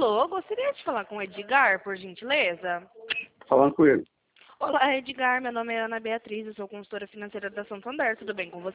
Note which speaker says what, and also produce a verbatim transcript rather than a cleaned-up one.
Speaker 1: Alô, gostaria de falar com o Edgar, por gentileza?
Speaker 2: Falando com ele.
Speaker 1: Olá, Edgar, meu nome é Ana Beatriz, eu sou consultora financeira da Santander, tudo bem com você?